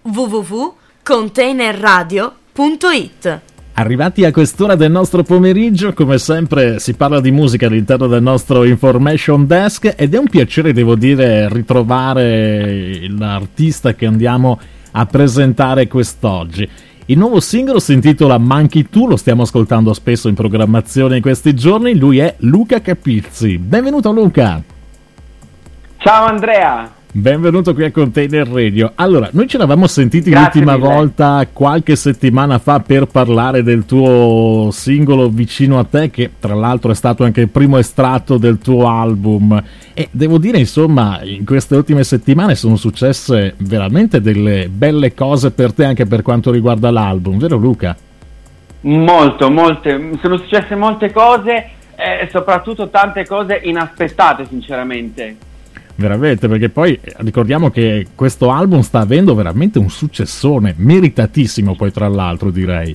www.containerradio.it. Arrivati a quest'ora del nostro pomeriggio, come sempre si parla di musica all'interno del nostro Information Desk ed è un piacere, devo dire, ritrovare l'artista che andiamo a presentare quest'oggi. Il nuovo singolo si intitola Manchi Tu, lo stiamo ascoltando spesso in programmazione in questi giorni. Lui è Luca Capizzi. Benvenuto Luca! Ciao Andrea! Benvenuto qui a Container Radio. Allora, noi ci eravamo sentiti Grazie l'ultima mille. volta qualche settimana fa per parlare del tuo singolo Vicino a te, che tra l'altro è stato anche il primo estratto del tuo album, e devo dire, insomma, in queste ultime settimane sono successe veramente delle belle cose per te anche per quanto riguarda l'album, vero Luca? Molte, sono successe molte cose e soprattutto tante cose inaspettate sinceramente. Veramente, perché poi ricordiamo che questo album sta avendo veramente un successone, meritatissimo poi tra l'altro, direi.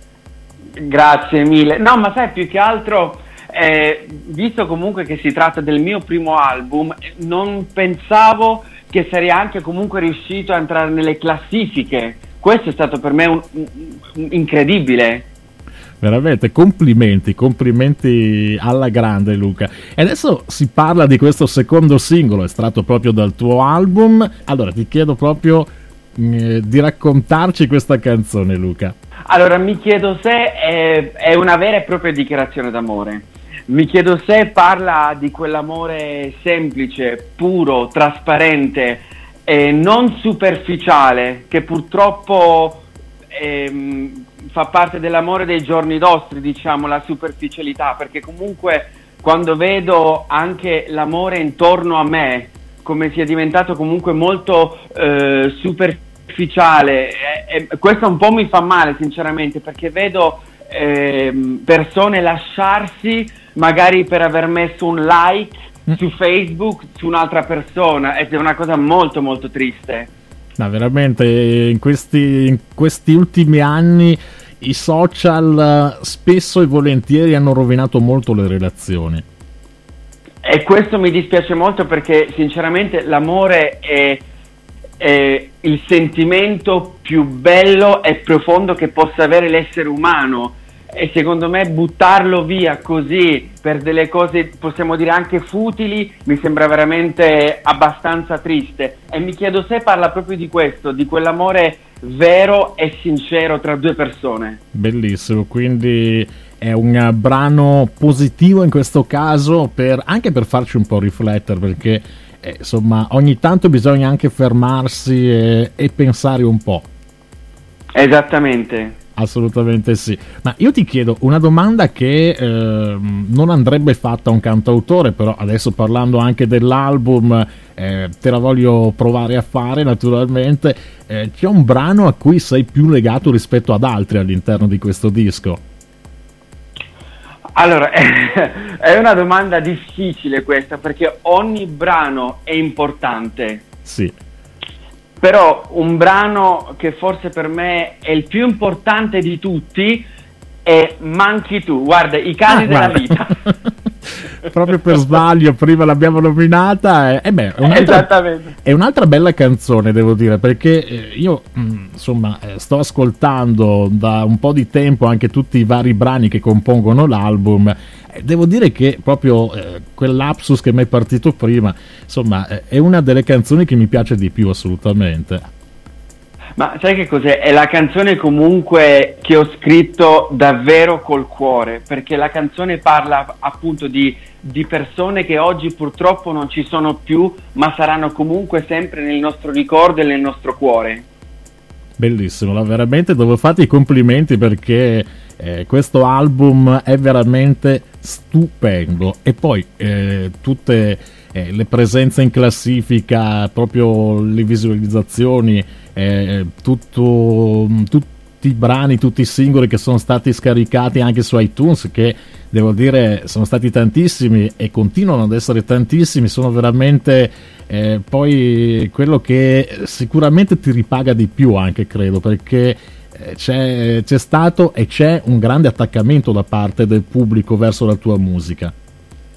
Grazie mille. No, ma sai, più che altro, visto comunque che si tratta del mio primo album, non pensavo che sarei anche comunque riuscito a entrare nelle classifiche. Questo è stato per me un incredibile. Veramente complimenti alla grande Luca. E adesso si parla di questo secondo singolo estratto proprio dal tuo album. Allora ti chiedo proprio di raccontarci questa canzone, Luca. Allora, mi chiedo se è una vera e propria dichiarazione d'amore. Mi chiedo se parla di quell'amore semplice, puro, trasparente e non superficiale che purtroppo fa parte dell'amore dei giorni nostri, diciamo, la superficialità, perché comunque quando vedo anche l'amore intorno a me come sia diventato comunque molto superficiale, questo un po' mi fa male sinceramente, perché vedo persone lasciarsi magari per aver messo un like su Facebook su un'altra persona, ed è una cosa molto molto triste. No, veramente in questi ultimi anni i social spesso e volentieri hanno rovinato molto le relazioni. E questo mi dispiace molto, perché sinceramente l'amore è il sentimento più bello e profondo che possa avere l'essere umano, e secondo me buttarlo via così per delle cose, possiamo dire anche futili, mi sembra veramente abbastanza triste. E mi chiedo se parla proprio di questo, di quell'amore vero e sincero tra due persone. Bellissimo, quindi è un brano positivo in questo caso, anche per farci un po' riflettere, perché insomma ogni tanto bisogna anche fermarsi e pensare un po'. Esattamente. Assolutamente sì. Ma io ti chiedo una domanda che non andrebbe fatta a un cantautore, però adesso parlando anche dell'album te la voglio provare a fare naturalmente. C'è un brano a cui sei più legato rispetto ad altri all'interno di questo disco? Allora, è una domanda difficile questa, perché ogni brano è importante. Sì. Però un brano che forse per me è il più importante di tutti è Manchi Tu. Guarda, I casi della vita. Proprio per sbaglio prima l'abbiamo nominata. Esattamente. È un'altra bella canzone, devo dire, perché io insomma sto ascoltando da un po' di tempo anche tutti i vari brani che compongono l'album. Devo dire che proprio quel lapsus che mi è partito prima, insomma, è una delle canzoni che mi piace di più assolutamente. Ma sai che cos'è? È la canzone comunque che ho scritto davvero col cuore, perché la canzone parla appunto di persone che oggi purtroppo non ci sono più, ma saranno comunque sempre nel nostro ricordo e nel nostro cuore. Bellissimo, veramente devo farti i complimenti, perché questo album è veramente stupendo, e poi tutte le presenze in classifica, proprio le visualizzazioni, tutti i brani, tutti i singoli che sono stati scaricati anche su iTunes, che devo dire sono stati tantissimi e continuano ad essere tantissimi, sono veramente poi quello che sicuramente ti ripaga di più, anche credo, perché c'è stato e c'è un grande attaccamento da parte del pubblico verso la tua musica.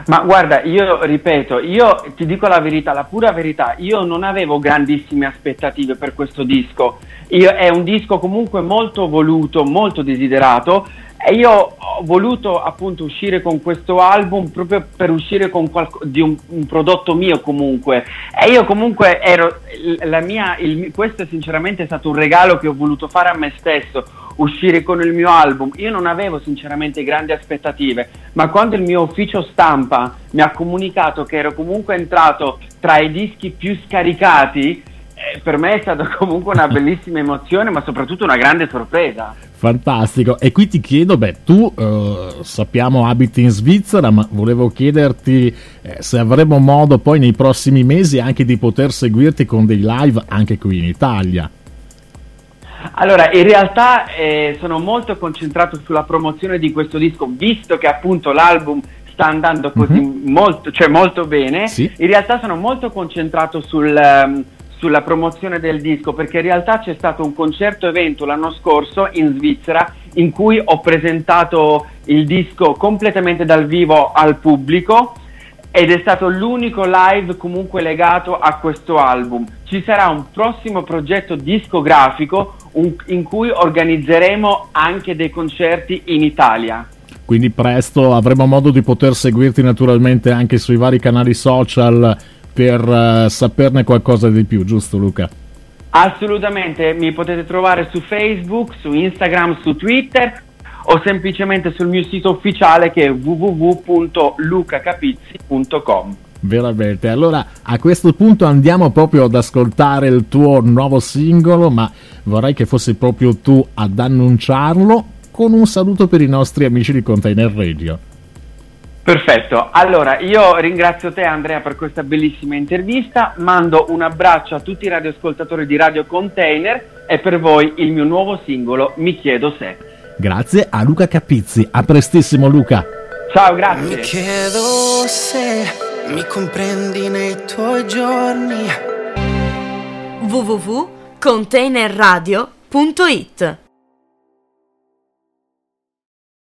Ma guarda, io ripeto, io ti dico la verità, la pura verità, io non avevo grandissime aspettative per questo disco. È un disco comunque molto voluto, molto desiderato, e io ho voluto appunto uscire con questo album proprio per uscire con di un prodotto mio comunque. E io comunque questo sinceramente è stato un regalo che ho voluto fare a me stesso, uscire con il mio album. Io non avevo sinceramente grandi aspettative, ma quando il mio ufficio stampa mi ha comunicato che ero comunque entrato tra i dischi più scaricati, per me è stata comunque una bellissima emozione, ma soprattutto una grande sorpresa. Fantastico. E qui ti chiedo, tu sappiamo abiti in Svizzera, ma volevo chiederti se avremo modo poi nei prossimi mesi anche di poter seguirti con dei live anche qui in Italia. Allora, in realtà sono molto concentrato sulla promozione di questo disco, visto che appunto l'album sta andando così molto bene. Sì. In realtà sono molto concentrato sulla promozione del disco, perché in realtà c'è stato un concerto evento l'anno scorso in Svizzera in cui ho presentato il disco completamente dal vivo al pubblico, ed è stato l'unico live comunque legato a questo album. Ci sarà un prossimo progetto discografico in cui organizzeremo anche dei concerti in Italia. Quindi presto avremo modo di poter seguirti naturalmente anche sui vari canali social per saperne qualcosa di più, giusto Luca? Assolutamente, mi potete trovare su Facebook, su Instagram, su Twitter o semplicemente sul mio sito ufficiale che è www.lucacapizzi.com. Veramente, allora a questo punto andiamo proprio ad ascoltare il tuo nuovo singolo, ma vorrei che fossi proprio tu ad annunciarlo con un saluto per i nostri amici di Container Radio. Perfetto, allora io ringrazio te Andrea per questa bellissima intervista, mando un abbraccio a tutti i radioascoltatori di Radio Container e per voi il mio nuovo singolo Mi chiedo se. Grazie a Luca Capizzi, a prestissimo Luca. Ciao, grazie. Mi chiedo se mi comprendi nei tuoi giorni. www.containerradio.it